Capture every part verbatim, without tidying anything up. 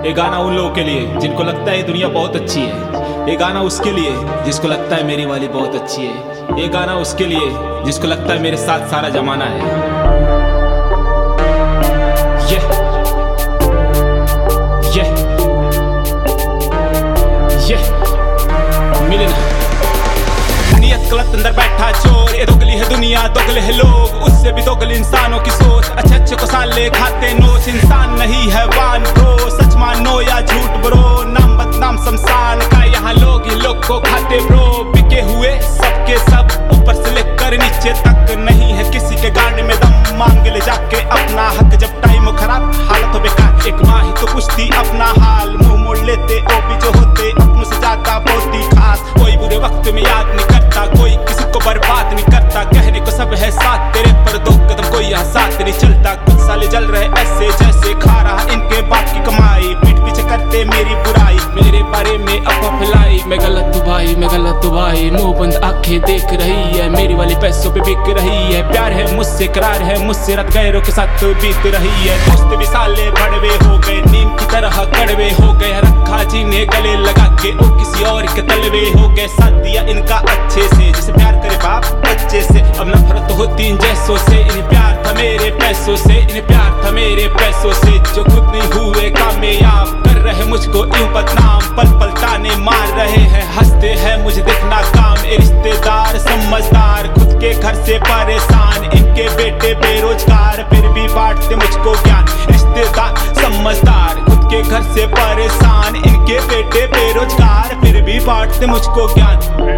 ये गाना उन लोगों के लिए जिनको लगता है ये दुनिया बहुत अच्छी है। ये गाना उसके लिए जिसको लगता है मेरी वाली बहुत अच्छी है। ये गाना उसके लिए जिसको लगता है मेरे साथ सारा जमाना है। ये ये ये मिलन नियत गलत अंदर बैठा चोर। ये दोगली है दुनिया, दोगले है लोग, उससे भी दोगली इंसानों की सोच। अच्छे अच्छे को साले खाते नोच, इंसान नहीं है वान ब्रो। सच मानो या झूठ ब्रो, नाम बदनाम शमशान का, यहाँ लोग ही लोग को खाते ब्रो। बिके हुए सबके सब, ऊपर से लेकर नीचे तक, नहीं है किसी के गाने में दम। मांग ले जाके अपना हक, जब टाइम हो खराब हालत हो बेकार। एक माँ ही तो पूछती अपना हाल, मुंह मोड़ लेते ओ भी जो होते अपनों से ज्यादा बहुत ही खास। कोई बुरे वक्त में याद नहीं करता, कोई किसी को बर्बाद नहीं करता। कहने को सब है साथ तेरे, पर दो कदम कोई यहाँ साथ नहीं चलता। कुछ साले जल रहे ऐसे जैसे खा रहा इनके बाप की कमाई। पीठ पीछे करते मेरी बुराई, मेरे बारे में अफवाह फैलाई। मैं गलत हूँ भाई, मैं गलत हूँ भाई, मुंह बंद आंखें देख रही है, मेरी वाली पैसों पे बिक रही है। प्यार है मुझसे, करार है मुझसे, रात गैरों के साथ बीत रही है। दोस्त भी साले बड़वे हो गए, नीम की तरह कड़वे हो गए। रखा जिन्हें गले लगा के, वो किसी और के तलवे हो गए। साथ दिया इनका अच्छे से, जिसे प्यार करे बाप बच्चे से। अब नफरत होती इन जैसों से, इन्हें प्यार था मेरे पैसों से, इन्हें प्यार था मेरे पैसों से। जो खुद नहीं हुए कामयाब, कर रहे मुझको यूं बदनाम। पल पल ताने मार रहे हैं, हंसते हैं मुझे देखना काम। ए रिश्तेदार समझदार, खुद के घर से परेशान, इनके बेटे बेरोजगार, फिर भी बांटते मुझको ज्ञान। रिश्तेदार समझदार, खुद के घर से परेशान, इनके बेटे बेरोजगार, फिर भी बांटते मुझको ज्ञान।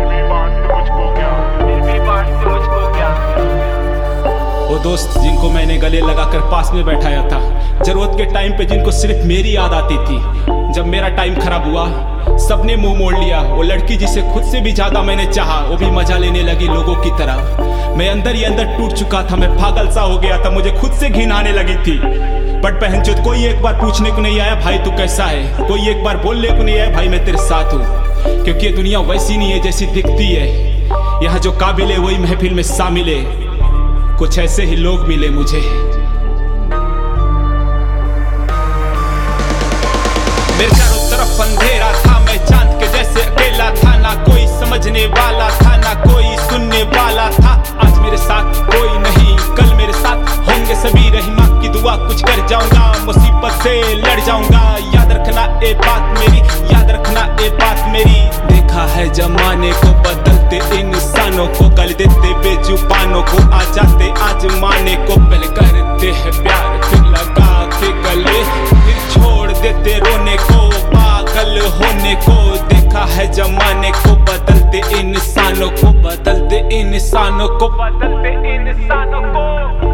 वो दोस्त जिनको मैंने गले लगाकर पास में बैठाया था, जरूरत के टाइम पे जिनको सिर्फ मेरी याद आती थी। जब मेरा टाइम खराब हुआ, सबने मुंह मोड़ लिया। वो लड़की जिसे खुद से भी ज्यादा मैंने चाहा, वो भी मजा लेने लगी लोगों की तरह। मैं अंदर ही अंदर टूट चुका था, मैं पागल सा हो गया था, मुझे खुद से घिन आने लगी थी। बट बहनचोद कोई एक बार पूछने को नहीं आया भाई तू कैसा है, कोई एक बार बोलने को नहीं आया भाई मैं तेरे साथ हूँ। क्योंकि ये दुनिया वैसी नहीं है जैसी दिखती है, यहाँ जो काबिल है वही महफिल में शामिल है। कुछ ऐसे ही लोग मिले मुझे। मेरे चारों तरफ अंधेरा था, मैं चांद के जैसे अकेला था। ना कोई समझने वाला था, ना कोई सुनने वाला था। आज मेरे साथ कोई नहीं, कल मेरे साथ होंगे सभी। रही माँ की दुआ, कुछ कर जाऊंगा, मुसीबत से लड़ जाऊंगा। याद रखना ए बात मेरी, याद रखना ए बात मेरी। देखा है जमाने को बदलते इंसानों को, गल देते बेजुबानों को। आ जाते आज माने को, पहले करते हैं प्यार फिर लगा के गले, फिर छोड़ देते रोने को, पागल होने को। देखा है जमाने को बदलते इंसानों को, बदलते इंसानों को, बदलते इंसानों को।